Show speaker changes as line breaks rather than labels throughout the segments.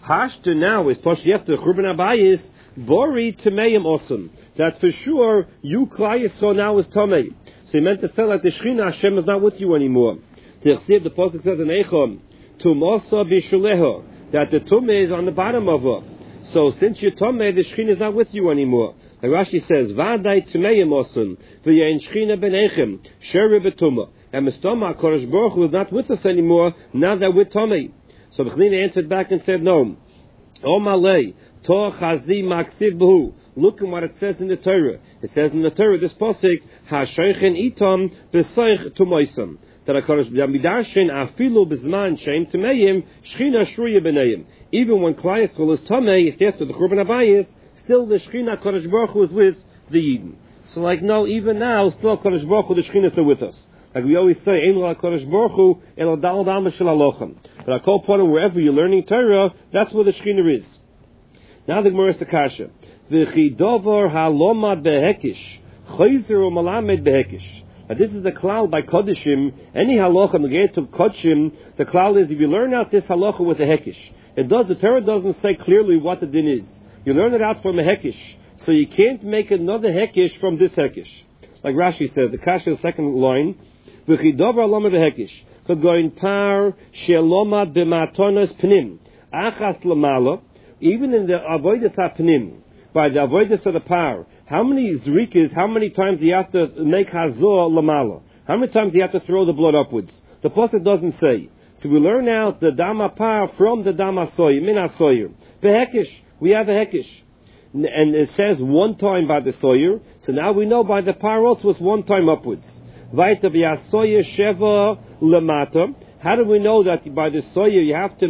Pashta now is Pashiyefta Churban Abayis, Bori Tameim Osam. That's for sure, you Klal Yisrael now is Tamei. So he meant to say like the Shechina, Hashem is not with you anymore. The Pasuk says in Eicham, Tumasa Bishuleha, that the Tumah is on the bottom of her. So since you're Tamei, the Shechina is not with you anymore. Like Rashi says, Vadai Tameim Osam, V'yain Shechina Benechem, Shere Betumah. And Mistama, Kodesh Baruch Hu is not with us anymore, now that we're Tamei. So the Chelina answered back and said, no. O Malay, Tor Chazi Maksiv Behu. Look at what it says in the Torah. It says in the Torah, this pasuk, HaShoichen Itam V'Soich Tumoisam. That HaKadosh B'Amidarshin Afilu B'Zman Shem Tameim Shechina Shruya B'Neim. Even when Klal Yisrael is Tamei, it's after the Churban Abayis, still the Shechina Kodesh Baruch Hu is with the Yidden. So like, no, even now, still Kodesh Baruch Hu, the Shechina is still with us. Like we always say, Ein Lo HaKadosh Baruch Hu El Dal Dama Shel Halochem. But I call upon him wherever you're learning Torah, that's where the Shechina is. Now the Gemara is the Kasha. V'chidovar halomad behekish, chayzer umalamed behekish. Now this is the klal by Kodeshim. Any halacha negated to Kodeshim, the klal is if you learn out this halacha with a hekish. The Torah doesn't say clearly what the din is. You learn it out from a hekish. So you can't make another hekish from this hekish. Like Rashi says, the Kasha, the second line, v'chidovar halomad behekish. K'goyin par shelomad b'matonos pnim. Achas lamala. Even in the avodas hapnim, by the avodas of the par, how many zrikas, how many times do you have to make hazor lamala? How many times do you have to throw the blood upwards? The pasuk doesn't say. So we learn out the dama par from the dama soyer, min hasoyer. Behekish, we have a hekish. And it says one time by the soyer, so now we know by the par also was one time upwards. Vaita v'yasoyer sheva lamata. How do we know that by the soyer you have to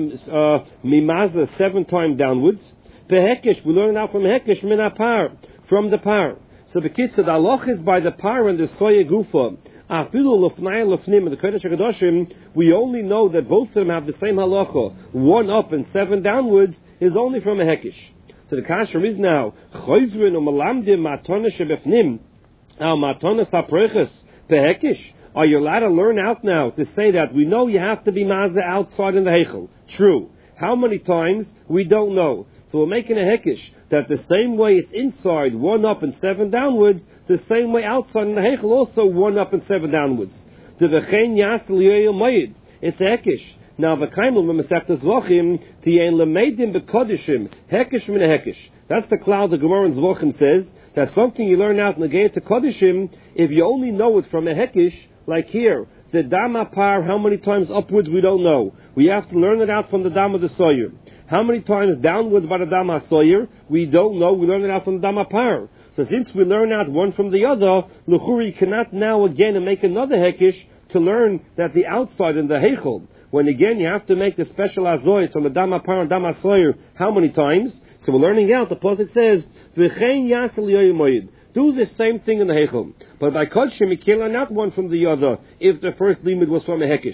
mimazah 7 times downwards? Behekish, we learn out from hekish min par, from the par. So the kitzur, the halach is by the par and the soyer gufa. Afilu lefnai lefnim in the Kodesh HaKadoshim, we only know that both of them have the same halacha. 1 up and 7 downwards is only from a hekish. So the kasher is now choizrin u'malamdim matona shebefnim al matona sapreches behekish. Are you allowed to learn out now to say that we know you have to be mazah outside in the heichel? True. How many times? We don't know. So we're making a hekish that the same way it's inside, 1 up and 7 downwards, the same way outside in the heichel also 1 up and 7 downwards. The v'chein yasel yoyel mayid. It's a hekish. Now v'kaimel v'mesechtes Zvachim tiyein lemeidim b'kodishim hekish min a hekish. That's the cloud the Gemara in Zvachim says. That's something you learn out in the Geit to Kodeshim. If you only know it from a hekish, like here, the dama par, how many times upwards we don't know. We have to learn it out from the dama the soyer. How many times downwards by the dama soyer? We don't know. We learn it out from the dama par. So since we learn out one from the other, Luchuri cannot now again and make another hekish to learn that the outside in the heichel. When again you have to make the special azois on the dama par and dama soyer. How many times? So we're learning out. The pasuk says, "V'chein yasel yoyim." Do the same thing in the heichel. But by Kodshim, you can't learn out one from the other if the first limud was from a hekish.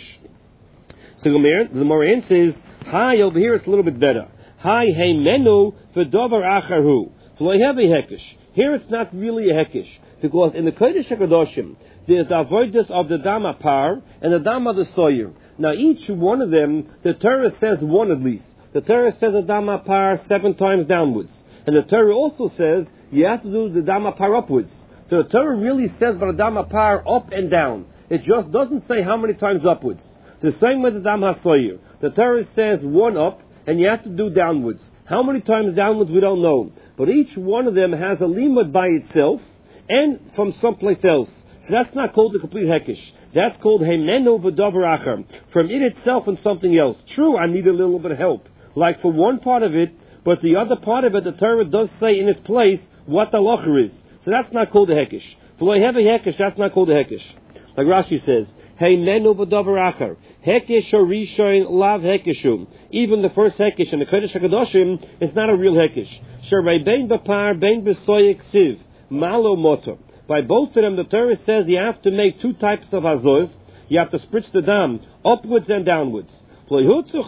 So the Moran says, hi, over here it's a little bit better. Hi, hey menu, v'dover acharhu. So I have a hekish. Here it's not really a hekish. Because in the Kodesh HaKadoshim, there's the avodas of the dama par and the dama the soyer. Now each one of them, the Torah says 1 at least. The Torah says the dama par 7 times downwards. And the Torah also says you have to do the dama par upwards. So the Torah really says by the dama par up and down. It just doesn't say how many times upwards. The same with the dama soyer. The Torah says 1 up and you have to do downwards. How many times downwards we don't know. But each one of them has a limud by itself and from someplace else. So that's not called the complete hekish. That's called heimenu v'davar achar. From it itself and something else. True, I need a little bit of help. Like for one part of it, but the other part of it, the Torah does say in its place what the halacha is. So that's not called a hekish. If I have a hekish, that's not called a hekish. Like Rashi says, heimenu v'davar achar. Hekish or rishon lav hekishum. Even the first hekish in the Kodesh HaKadoshim is not a real hekish. Sharei bein b'par, bein b'soyek siv. Malo motor. By both of them, the Torah says you have to make 2 types of azos. You have to spritz the dam upwards and downwards. We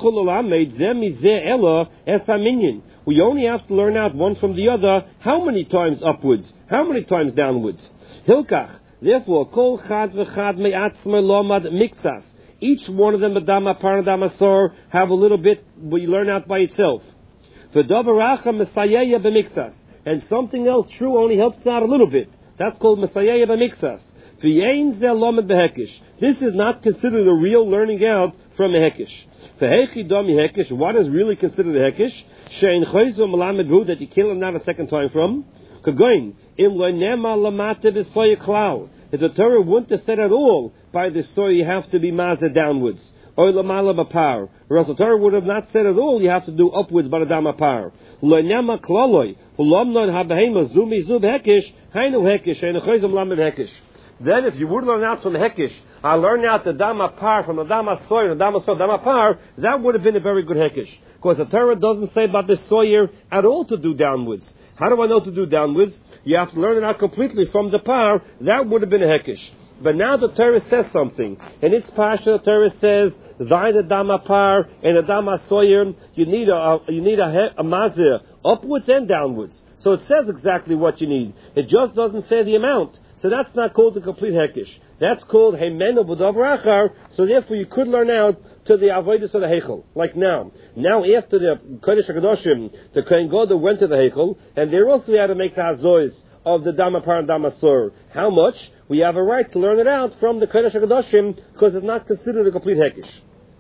only have to learn out one from the other. How many times upwards? How many times downwards? Hilkach. Therefore, kol chad v'chad me'atzma lomad mixas. Each one of them, the dama par and dama sor, have a little bit, but you learn out by itself. V'davaracha Messiah b'miktas. And something else true only helps out a little bit. That's called Messiah b'miktas. V'yein zeh lomed b'hekish. This is not considered a real learning out from a hekish. V'hechi dami hekish. What is really considered a hekish? Shein choyzu melamed hu, that you can't learn out a second time from. Kagoin im lo nema lamate b'soya klal. If the Torah wouldn't have said at all, by the soy you have to be mazed downwards. Or lamala b'par. Or else the Torah would have not said at all, you have to do upwards by the dama par. Lo nema klaloi. Ulamnon habehema zumi zub hekish. Hainu hekish. Shein choyzu melamed hekish. Then, if you would learn out from Hekish, I learned out the Dama Par from the Dama Sawyer, the Dama Sawyer, Dama Par, that would have been a very good Hekish. Because the Torah doesn't say about the Sawyer at all to do downwards. How do I know to do downwards? You have to learn it out completely from the Par. That would have been a Hekish. But now the Torah says something. In its Pasha, the Torah says, Zai the Dama Par and the Dama Sawyer, you need a Mazir, upwards and downwards. So it says exactly what you need. It just doesn't say the amount. So that's not called the complete Hekish. That's called Heimenu B'davar Achar. So therefore you could learn out to the Avodas of the Heichel. Like now. Now after the Kodesh HaKadoshim, the Kohen Gadol went to the Heichel, and they also had to make the Hazois of the Dama Par and Dama Sur. How much? We have a right to learn it out from the Kodesh HaKadoshim, because it's not considered a complete Hekish.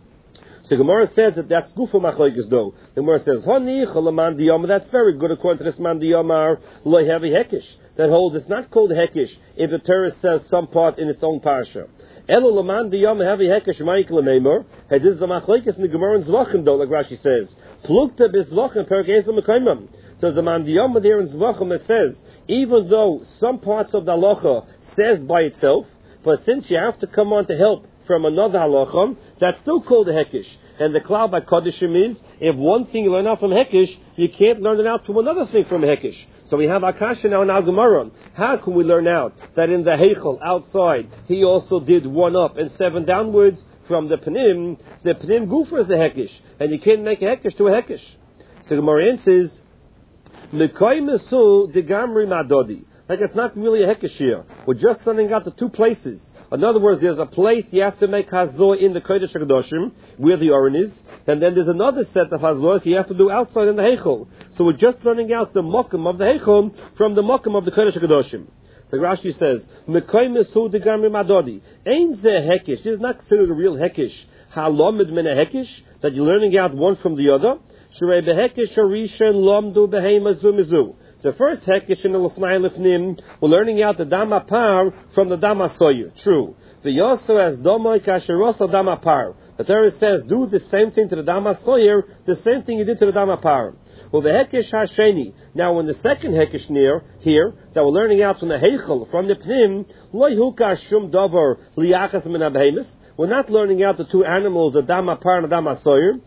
So Gemara says that that's Gufa Machlokes though. The Gemara says, Honi Cholaman Diyama, that's very good according to this Man Diyamar, Lo Heavy Hekish. That holds it's not called Hekish if the Torah says some part in its own Parsha. Elo Laman Diyama Heavy Hekish Ma'ik L'Meimor. Hey, this is the Machlokes in the Gemara in Zvachim though, like Rashi says. Plukta B'Zvachim Perek Ezel Mekaimam. So the Man Diyama there in Zvachim that says, even though some parts of the halacha says by itself, but since you have to come on to help from another halacha, that's still called a hekish. And the cloud by Kodeshim is, if one thing you learn out from hekish, you can't learn it out from another thing from hekish. So we have Akasha now in Al Gemara. How can we learn out that in the Heichel outside, he also did 1 up and 7 downwards from the Pnim? The Pnim Gufa is a hekish, and you can't make a hekish to a hekish. So Gemara says, Mekoy Mesu de Gamri Madodi. Like it's not really a hekish here. We're just sending out the 2 places. In other words, there's a place you have to make Hazor in the Kodesh HaKadoshim, where the Oren is, and then there's another set of Hazors you have to do outside in the Heichel. So we're just learning out the Mokum of the Heichel from the Mokum of the Kodesh HaKadoshim. So Rashi says, Mekoy Mesu de Gamri Madodi. Ain't there Hekish? This is not considered a real Hekish. Halomid min a Hekish? That you're learning out one from the other? Shrei behekish harishan lomdu behema zumizu. The first hekish in the Lefnai Lefnim, we're learning out the Dama Par from the Dama Soyer. True. The Yoso as Domoi Kasheroso Dama Par. The Torah says, do the same thing to the Dama Soyer, the same thing you did to the Dama Par. Well, the Hekish Hasheni. Now, when the second Hekish near here, that we're learning out from the Heichel, from the Pnim, Loi Huka Shum Dover Liachas Min HaBehemis. We're not learning out the 2 animals, the Dama Par and the Dama Soyer.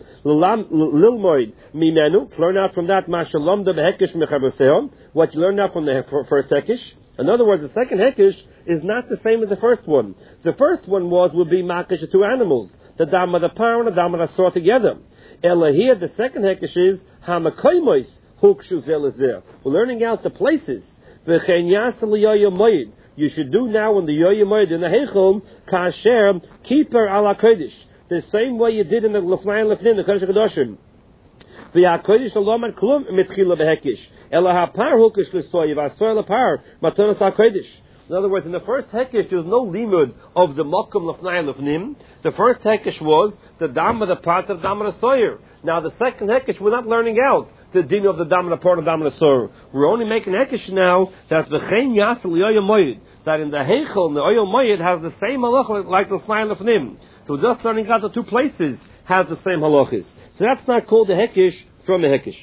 Lilmoid Mimenu, learn out from that Mashalom the Hekish Mechabeseon, what you learned out from the first Hekish. In other words, the second Hekish is not the same as the first one. The first one would be Makish, the 2 animals, the Dama the Par and the Dama the Soyer together. Ela here, the second Hekish is Hamakoimois Hukshu Zelazir. We're learning out the places. V'chein Yasel Yoyim Moed. You should do now in the Yoyim Moed in the Heichel, Kasher, Keeper ala Kodesh. The same way you did in the Lefnai Lefnim, the Kodesh HaKadoshim. V'yakodesh alomad klum mitchila behekish. Ela hapar hukish l'soy, v'asoy l'par, matonos ha'kodesh. In other words, in the first Hekish, there was no limud of the Mokum Lefnai Lefnim. The first Hekish was the Dama, the part of Dama the Soyer. Now the second Hekish, we're not learning out the din of the Dama, the part of Dama the Soyer. We're only making Hekish now that the Chen Yasel Yoyim Moed, that in the Heichel, the Oyel Moed has the same halach like the Lefnai Lefnim. So just learning out the 2 places has the same halachis. So that's not called the Hekish from the Hekish.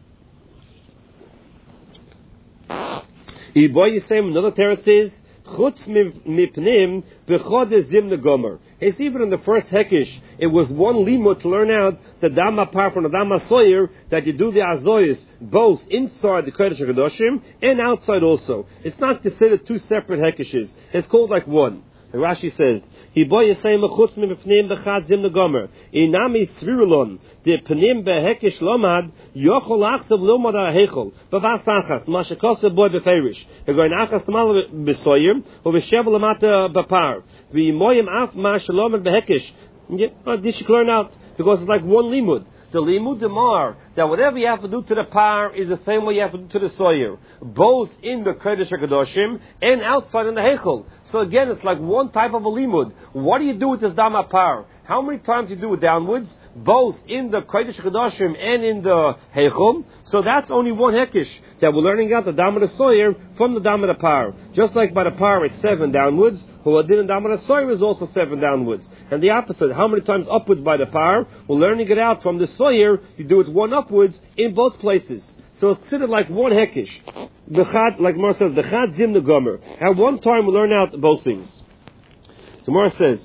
Another teretz is Chutz mipnim b'chodesh zimna gomer. It's even in the first Hekish, it was 1 limud to learn out the Dama Par from the Dama Soyer, that you do the Azoyas both inside the Kodesh HaKadoshim and outside also. It's not considered 2 separate Hekishes. It's called like 1. And Rashi says, Hiboy yisayim chutz mipnim b'chad zimna gomer. Inami svirulon de pnim behekish lomad yochol achsav lomad ha'hechol b'vas achas mashakoseh boy b'ferish egoin achas tamal b'soyim u'v'shev lamata b'par v'imoyim af mashalomad behekish. This you learn out because it's like 1 limud. The limud demar, that whatever you have to do to the par is the same way you have to do to the soyer, both in the Kodesh HaKadoshim and outside in the Heichel. So again, it's like one type of a limud. What do you do with this dam par? How many times you do it downwards, both in the Kodesh HaKadoshim and in the Heichel? So that's only one hekish, that we're learning out the dam of the soyer from the dam of the par. Just like by the par it's 7 downwards, Huadin and dam of the soyer is also 7 downwards. And the opposite, how many times upwards by the par? We're learning it out from the soyer, you do it 1 upwards in both places. So it's considered like one hekish. Like Mar says, the chad zim the gomer. At one time we learn out both things. So Mar says,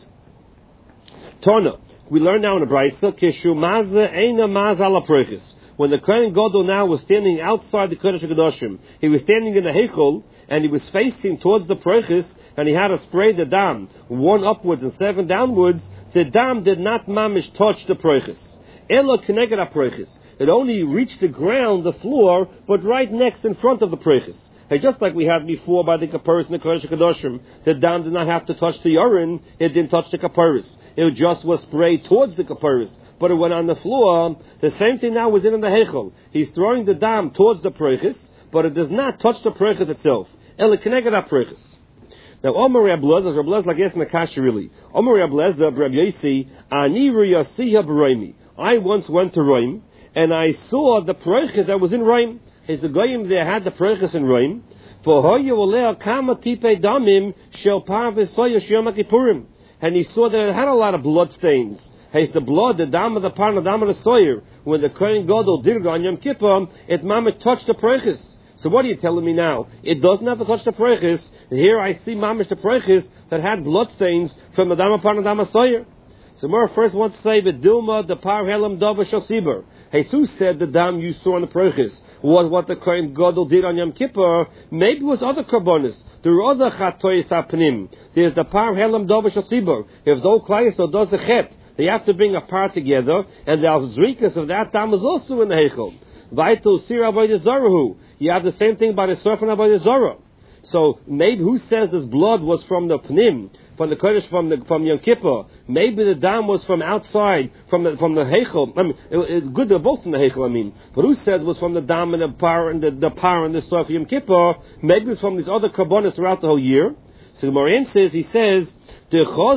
Tana, we learn now in the Brayso, Keshu maza eina maza ala proiches. When the Kohen Gadol now was standing outside the Kodesh HaKadoshim, he was standing in the Heichel, and he was facing towards the proiches, and he had to spray the dam, 1 upwards and 7 downwards. The dam did not mamish touch the proiches. Elo keneged ha-proiches. It only reached the ground, the floor, but right next in front of the proiches. Hey, just like we had before by the kaparis in the Kodesh HaKadoshim, the dam did not have to touch the urine, it didn't touch the kaparis. It just was sprayed towards the kaparis, but it went on the floor. The same thing now was in the Heichel. He's throwing the dam towards the proiches, but it does not touch the proiches itself. Ela keneged ha-proiches. Now, Omer Reb Lezer, Reb Lezer like yes, Nakash really. Omer Reb Lezer, Reb Yosi, Ani Riyasiha B'Roimi. I once went to Roim, and I saw the proiches that was in Roim. As the goyim there had the proiches in Roim. For hoyu oleh kama tipe damim shel par v'soya sheyom HaKippurim. And he saw that it had a lot of blood stains. Has the blood, the dam of the par, the dam of the soyer. When the Kohen Gadol did it on Yom Kippur, it mamish touched the proiches. So what are you telling me now? It doesn't have to touch the proiches. Here I see mamish the proiches that had blood stains from the dam of par, the dam of soyer. So Mora first wants to say that Dilma the par helam dava shel siber. Jesus said the dam you saw in the proiches was what the Kohen Gadol did on Yom Kippur. Maybe it was other karbonis. There were other chatois hapnim. There's the par helam dava shel siber. If the old Klaiso does the chet, they have to bring a par together, and the zrikas of that dam is also in the heichel. Vaitul sir avodah zarahu. You have the same thing by the surf and avodah zara. So maybe who says this blood was from the pnim, from the kodesh, from Yom Kippur? Maybe the dam was from outside, from the heichel. I mean, it's good they're both in the heichel. I mean, but who says it was from the dam and the par and the par and the surf Yom Kippur? Maybe it's from these other karbonis throughout the whole year. So the Moran says, he says, no,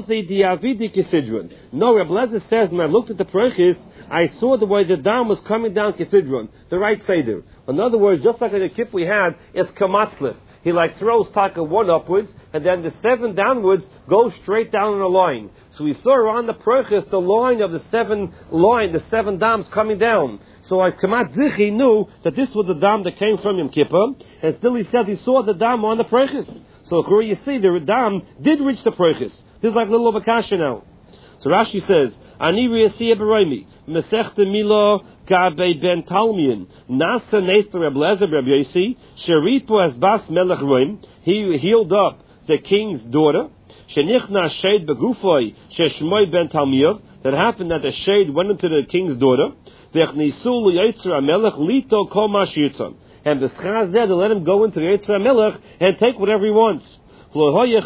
Reb Lezer says, when I looked at the proiches, I saw the way the dam was coming down Kisidron, the right seder. In other words, just like in the kip we had, it's kamatzlif. He like throws taka 1 upwards, and then the 7 downwards goes straight down in a line. So we saw on the proiches the line of the 7 dams coming down. So as Kamat Zichi knew that this was the dam that came from Yom Kippur, and still he said he saw the dam on the proiches. So here you see the dam did reach the proiches. This is like a little of a kasha now. So Rashi says, Ani Riyasiya B'Roimi, Mesechta Milo Gabe Ben Talmian, Nasa Neis Reb Lezer Reb Yosi, Sheripo as Bas Melech Roim, he healed up the king's daughter, Shenichna Shed Begufoi, Sheshmoi Ben Talmiyav, that happened that the shade went into the king's daughter, Vechnisul Yetzer HaMelech Lito Kol Ma Shirtzon. And the Schaz said to let him go into the Yetzer HaMelech and take whatever he wants. He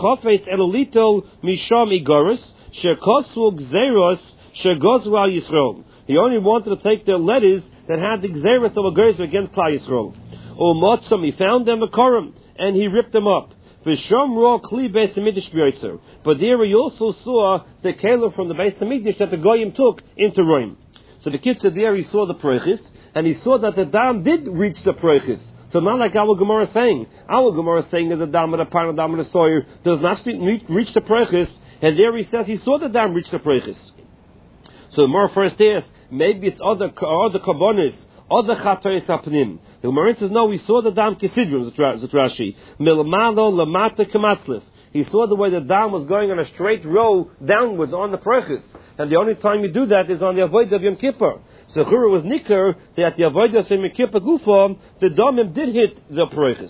only wanted to take the letters that had the Gzeros of a Gerzer against Klal Yisrael. He found them a Koram, and he ripped them up. But there he also saw the Caleb from the Beis HaMikdash that the Goyim took into Rome. So the kid said there he saw the Proiches, and he saw that the dam did reach the Proiches. So not like our Gemara is saying. Our Gemara is saying that the dam of the par and the dam of the soyer does not reach the Proiches, and there he says he saw the dam reach the Proiches. So the Gemara first asks, maybe it's other karbonis, other chatois hapnim. The Gemara says, no, we saw the dam kisidron, Zot Rashi. Milmalo lamata kamatzlif. He saw the way the dam was going on a straight row downwards on the Proiches. And the only time you do that is on the avodah of Yom Kippur. So Chura was nicker that the avodah of Yom Kippur Gufa, the domim did hit the Proiches.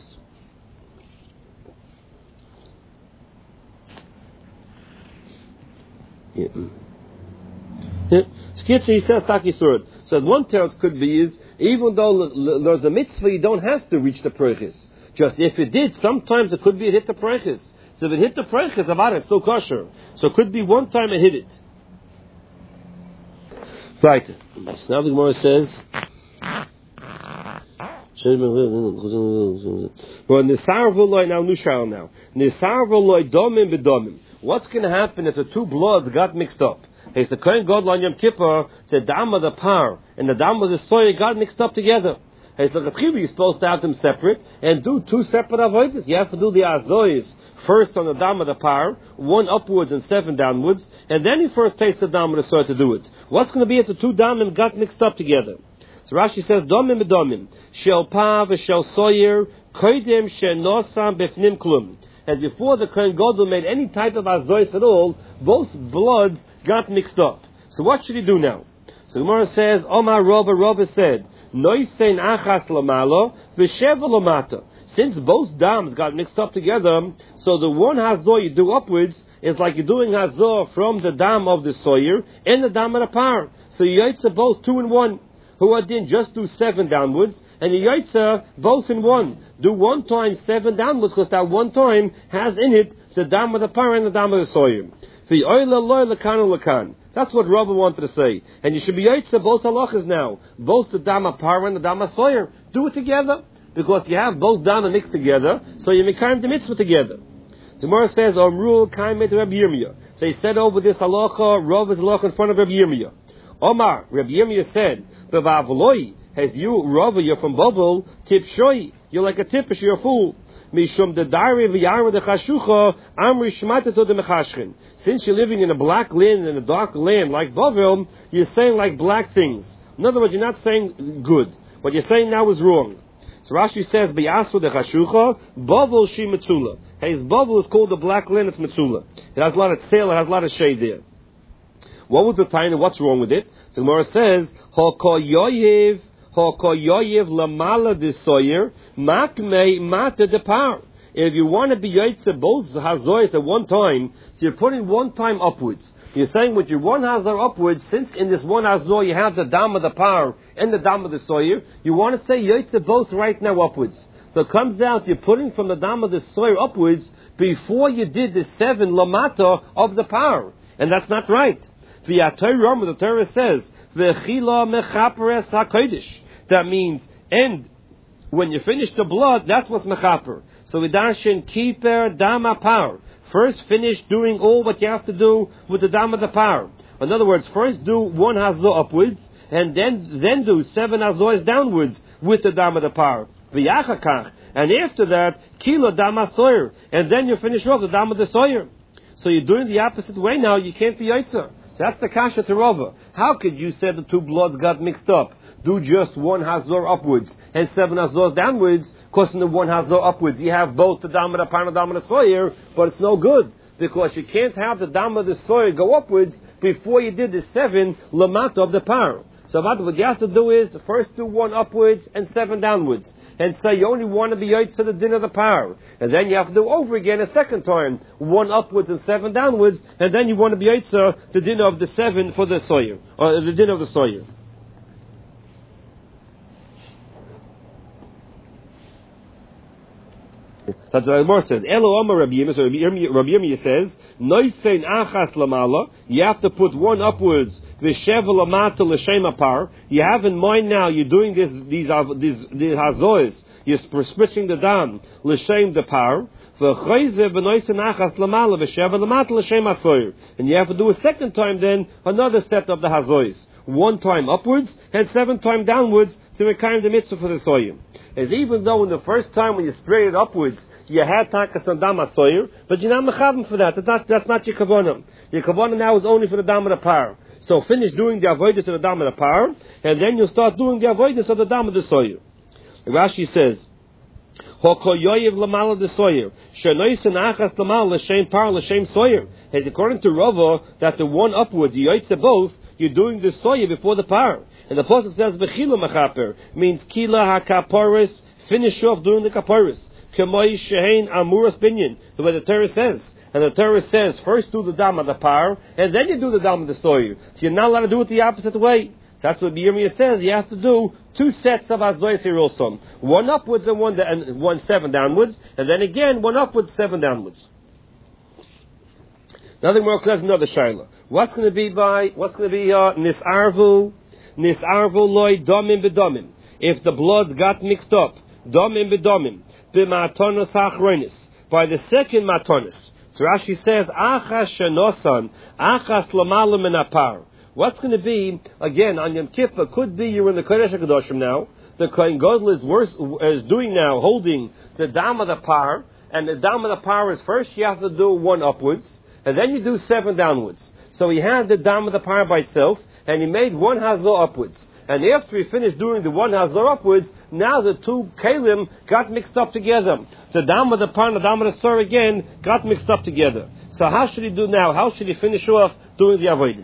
So he says Taki Surat. So one terms could be is, even though there's a mitzvah, you don't have to reach the Proiches. Just if it did, sometimes it could be it hit the Proiches. So if it hit the Proiches, about it, it's still kosher. So it could be one time it hit it. Right. Now the Gemara says, well, Nisar v'loi, now Nushal now. Nisar v'loi domim b'domim. What's going to happen if the two bloods got mixed up? It's the Kohen Gadol on Yom Kippur, the dam of the par and the dam of the soya got mixed up together. It's like you're supposed to have them separate and do two separate avodas. You have to do the azois first on the dam of the par, one upwards and seven downwards, and then you first taste the dam of the soya to do it. What's going to be if the two damim got mixed up together? So Rashi says, domim b'domim, shel pa v'shel soyer, koidim she'nosam b'fnim klum. And before the Kohen Gadol made any type of azois at all, both bloods got mixed up. So what should he do now? So Gemara says, Omar Rabba said, Noisein achas lamalo v'sheva lamata. Since both dams got mixed up together, so the one hazor you do upwards is like you're doing hazor from the dam of the soyer and the dam of the par. So you yaitza both 2 in 1. Who didn't just do 7 downwards, and you yaitza both in 1. Do 1 time 7 downwards, because that 1 time has in it the dam of the par and the dam of the soyer. That's what Rabbi wanted to say. And you should be yaitza both halachas now. Both the dam of par and the dam of soyer. Do it together. Because you have both dam mixed together, so you make the mitzvah together. Gemara says, Omru kaimet Rabbi Yirmiyah. So he said over this halacha, Rabbi's halacha in front of Rabbi Yirmiyah. Omar, Rabbi Yirmiyah said, B'vavloi, as you, Rabbi, you're from Babel, tipshoi, you're like a tippish, you're a fool. Mishum the dari v'yarma de chashucha, amri shmatato de mechashchin. Since you're living in a black land, in a dark land like Babel, you're saying like black things. In other words, you're not saying good. What you're saying now is wrong. So Rashi says, B'yasu de chashucha, Babel shi metzula. His Babel is called the black land, it's metzula. It has a lot of tail, it has a lot of shade there. What was the time and what's wrong with it? So Gemara says, Hokoyoyev lamala de soyer, makmei mata de par. If you want to be yaitze both hazois at one time, so you're putting 1 time upwards. You're saying with your 1 hazor upwards, since in this 1 hazor you have the dam of the par and the dam of the soyer, you want to say yaitze both right now upwards. So it comes out, you're putting from the dam of the soyer upwards before you did the 7 lamata of the par. And that's not right. The Torah says, V'chila mechaperes hakodesh. That means, and when you finish the blood, that's what's mechaper. So v'darshin kiper dama par. First finish doing all what you have to do with the dam of the par. In other words, first do 1 hazor upwards, and then do 7 hazors downwards with the dam of the par. V'yachakach. And after that, kilo dama soyer. And then you finish off the dam of the soyer. So you're doing the opposite way now, you can't be yaitzer. So that's the kasha to Rava. How could you say the 2 bloods got mixed up? Do just 1 hazor upwards and 7 hazors downwards, because in the 1 hazor upwards you have both the dam of the par and the dam of the soyer, but it's no good, because you can't have the dam of the soyer go upwards before you did the 7 lamata of the par. So what you have to do is, first do 1 upwards and 7 downwards. And say you only want to be yaitz to the din of the par. And then you have to do over again a second time, 1 upwards and 7 downwards, and then you want to be yaitz the din of the 7 for the soyer, or the din of the soyer. That's what the Gemara says. Elo Omar Rabbi Yirmiyah. So Rabbi Yirmiyah says, Noisein achas lamala. You have to put 1 upwards. V'sheva lamata l'shem par. You have in mind now. You're doing these hazois. You're switching the dam l'shem the par. V'chayze v'noisein achas lamala v'sheva lamata l'shem asoyer. And you have to do a second time then another set of the hazois. 1 time upwards and 7 time downwards to reclaim the mitzvah for the soyer. As even though in the first time when you sprayed it upwards, you had takas on dam soyer, but you're not mechavim for that. That's not your kavanah. Your kavanah now is only for the dam of the par. So finish doing the avoidance of the dam of the par, and then you'll start doing the avoidance of the dam of the soyer. Rashi says, Hokoyoyev lamala de soyer, shenoisen achas lamal l'shem par l'shem soyer. As according to Rava, that the 1 upwards, you yaitze both, you're doing the soyer before the par. And the Apostle says, Bechila mechaper, means kila ha-kaparis, finish off doing the kaparis. K'moi shehein amuras binyan, the way the Torah says. And the Torah says, first do the dam of the par, and then you do the dam of the soyer. So you're not allowed to do it the opposite way. So that's what Yirmiyah says, you have to do 2 sets of hazois here also. 1 upwards and 1 7 downwards, and then again 1 upwards, 7 downwards. Nothing more clear than another shaila. What's going to be nisarvu loy domim bedomim? If the bloods got mixed up, domim bedomim, b'matonos hachronis, by the second matonis. So Rashi says, achas shenosan, achas lamalim min apar. What's going to be, again, on Yom Kippur, could be you're in the Kodesh HaKadoshim now, the Kohen Gadol is doing now, holding the dam of the par, and the dam of the par is first you have to do 1 upwards, and then you do 7 downwards. So he had the dam of the par by itself, and he made 1 hazor upwards. And after he finished doing the 1 hazor upwards, now the 2 kalim got mixed up together. The dam of the par and the dam of the sor again got mixed up together. So how should he do now? How should he finish off doing the avodas?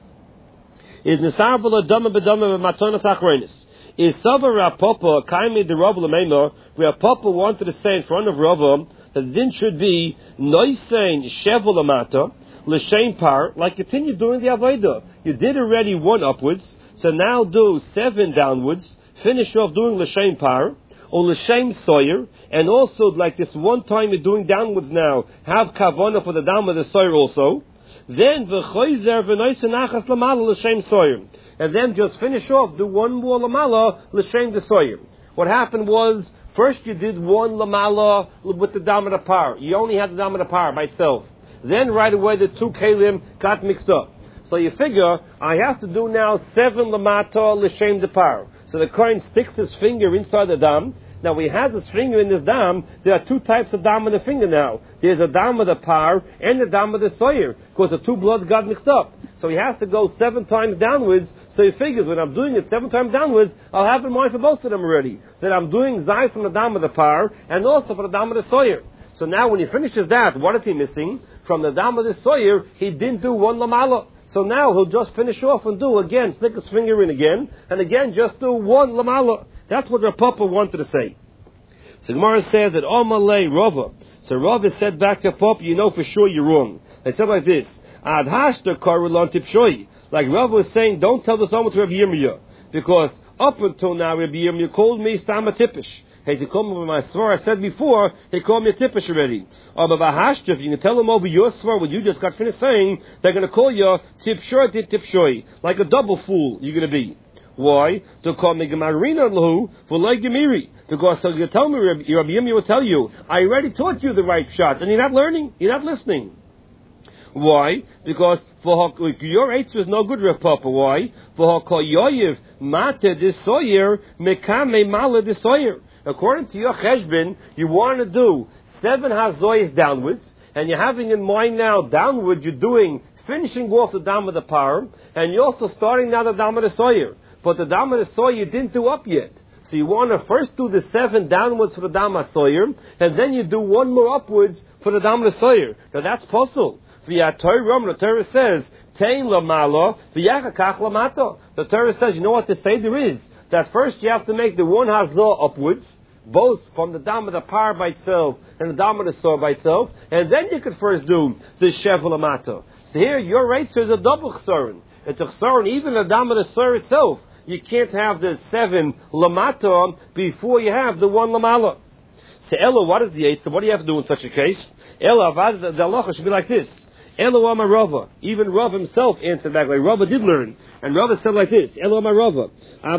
Is nisarvula dama bedama matonas achronis? Is Savar Rapapa Kaimi the Rav Lamemor, where Papa wanted to say in front of Rav that the din should be Noisein Shevel Amata, L'Shem Par, like continue doing the Avodah. You did already 1 upwards, so now do 7 downwards, finish off doing L'Shem Par, or L'Shem Soyer, and also like this one time you're doing downwards now, have Kavanah for the down of the Soyer also. Then V'choizer V'noisen Achas Lamala L'Shem Soyer. And then just finish off, do 1 more lamala, l'shem the soyer. What happened was, first you did 1 lamala with the dam of the par. You only had the dam of the par by itself. Then right away the 2 kalim got mixed up. So you figure, I have to do now 7 lamata l'shem the par. So the Kohen sticks his finger inside the dam. Now he has his finger in this dam. There are 2 types of dam in the finger now. There's a dam of the par and the dam of the soyer, because the 2 bloods got mixed up. So he has to go 7 times downwards. So he figures, when I'm doing it 7 times downwards, I'll have in mind for both of them already. That I'm doing zay from the dam of the par, and also for the dam of the soyer. So now when he finishes that, what is he missing? From the dam of the soyer, he didn't do 1 lamala. So now he'll just finish off and do again, stick his finger in again, and again just do 1 lamala. That's what Rav Papa wanted to say. So Gemara says that Omalei Rava. So Rava said back to Papa, you know for sure you're wrong. They said like this, Ad hashta karulon tipshoy. Like Rav was saying, don't tell this almost to Rabbi Yirmiyah, because up until now Rabbi Yirmiyah called me Stama Tippish. Hey, to come over my svar, I said before, he called me a Tippish already. Or Bavahashta, if you can tell them over your svar, what you just got finished saying, they're going to call you Tipshoy, like a double fool you're going to be. Why? To call me Gemarina Lahu for like Gemiri. Because so you tell me, Rabbi Yirmiyah will tell you, I already taught you the right shot, and you're not learning, you're not listening. Why? Because for your eights was no good, Rav Papa. Why? For Yoyev Mate Desoyer Mekame Mala Desoyer. According to your cheshbon, you want to do 7 hazoyas downwards, and you're having in mind now downward. You're finishing off the dam of the par, and you're also starting now the dam of the soyer. But the dam of the soyer you didn't do up yet. So you want to first do the 7 downwards for the dam of soyer, and then you do 1 more upwards for the dam of the soyer. Now that's possible. The Torah says, Tein lamala, v'yachakach lamata. The Torah says, you know what the Seder is? That first you have to make the 1 hazor upwards, both from the dam of the par by itself and the dam of the sor by itself, and then you could first do the shevel lamata. So here, your right is a double chsaron. It's a chsaron, even the dam of the sor itself. You can't have the 7 lamata before you have the 1 lamala. So Ella, what is the 8? So what do you have to do in such a case? Ella, the halacha should be like this. Elohim Rava. Even Rav himself answered back like Rava did learn. And Rava said like this, Elohim Rava.